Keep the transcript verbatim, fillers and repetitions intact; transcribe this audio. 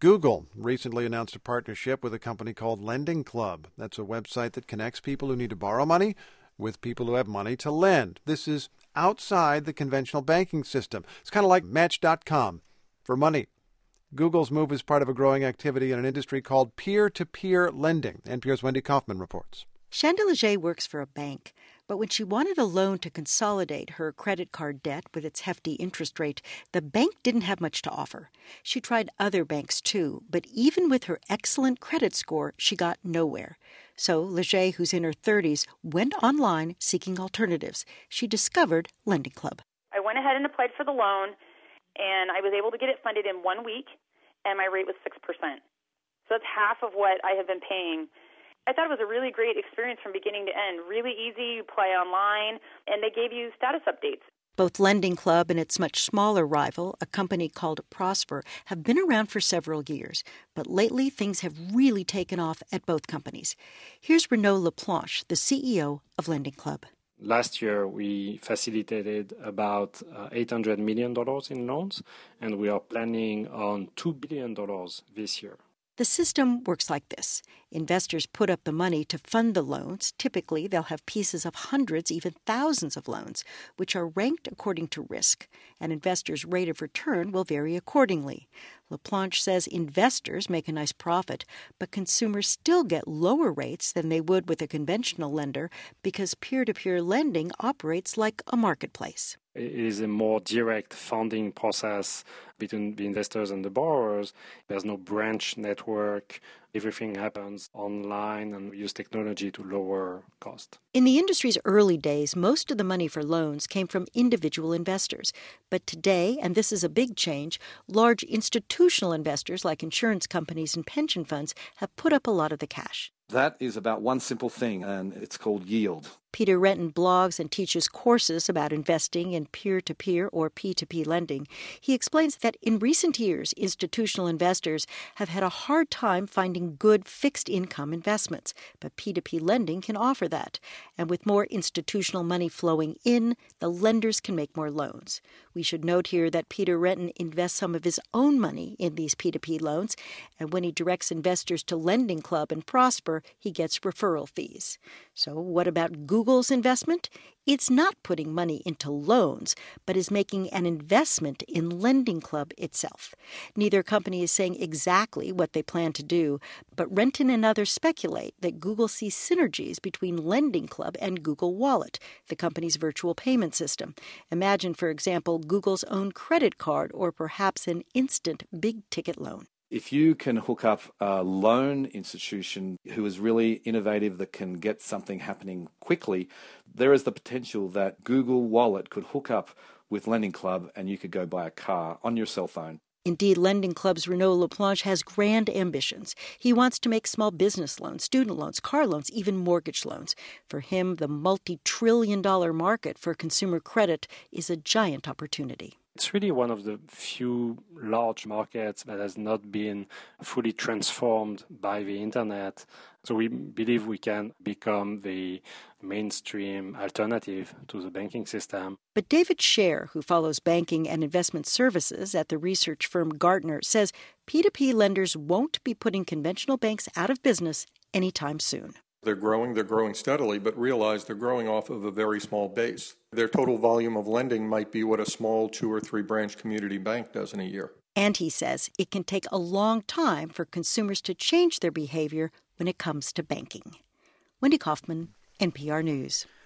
Google recently announced a partnership with a company called Lending Club. That's a website that connects people who need to borrow money with people who have money to lend. This is outside the conventional banking system. It's kind of like Match dot com for money. Google's move is part of a growing activity in an industry called peer-to-peer lending. N P R's Wendy Kaufman reports. Shanda Leger works for a bank, but when she wanted a loan to consolidate her credit card debt with its hefty interest rate, the bank didn't have much to offer. She tried other banks too, but even with her excellent credit score, she got nowhere. So Leger, who's in her thirties, went online seeking alternatives. She discovered Lending Club. I went ahead and applied for the loan, and I was able to get it funded in one week, and my rate was six percent. So that's half of what I have been paying. I thought it was a really great experience from beginning to end. Really easy, you apply online, and they gave you status updates. Both Lending Club and its much smaller rival, a company called Prosper, have been around for several years. But lately, things have really taken off at both companies. Here's Renaud Laplanche, the C E O of Lending Club. Last year, we facilitated about uh, eight hundred million dollars in loans, and we are planning on two billion dollars this year. The system works like this. Investors put up the money to fund the loans. Typically, they'll have pieces of hundreds, even thousands of loans, which are ranked according to risk, and investors' rate of return will vary accordingly. Laplanche says investors make a nice profit, but consumers still get lower rates than they would with a conventional lender because peer-to-peer lending operates like a marketplace. It is a more direct funding process between the investors and the borrowers. There's no branch network. Everything happens online, and we use technology to lower cost. In the industry's early days, most of the money for loans came from individual investors. But today, and this is a big change, large institutional investors like insurance companies and pension funds have put up a lot of the cash. That is about one simple thing, and it's called yield. Peter Renton blogs and teaches courses about investing in peer-to-peer or P two P lending. He explains that in recent years, institutional investors have had a hard time finding good fixed-income investments, but P two P lending can offer that. And with more institutional money flowing in, the lenders can make more loans. We should note here that Peter Renton invests some of his own money in these P two P loans, and when he directs investors to Lending Club and Prosper, he gets referral fees. So what about Google's investment? It's not putting money into loans, but is making an investment in Lending Club itself. Neither company is saying exactly what they plan to do, but Renton and others speculate that Google sees synergies between Lending Club and Google Wallet, the company's virtual payment system. Imagine, for example, Google's own credit card or perhaps an instant big-ticket loan. If you can hook up a loan institution who is really innovative that can get something happening quickly, there is the potential that Google Wallet could hook up with Lending Club and you could go buy a car on your cell phone. Indeed, Lending Club's Renaud Laplanche has grand ambitions. He wants to make small business loans, student loans, car loans, even mortgage loans. For him, the multi-trillion dollar market for consumer credit is a giant opportunity. It's really one of the few large markets that has not been fully transformed by the internet. So we believe we can become the mainstream alternative to the banking system. But David Scher, who follows banking and investment services at the research firm Gartner, says P two P lenders won't be putting conventional banks out of business anytime soon. They're growing, they're growing steadily, but realize they're growing off of a very small base. Their total volume of lending might be what a small two or three branch community bank does in a year. And he says it can take a long time for consumers to change their behavior when it comes to banking. Wendy Kaufman, N P R News.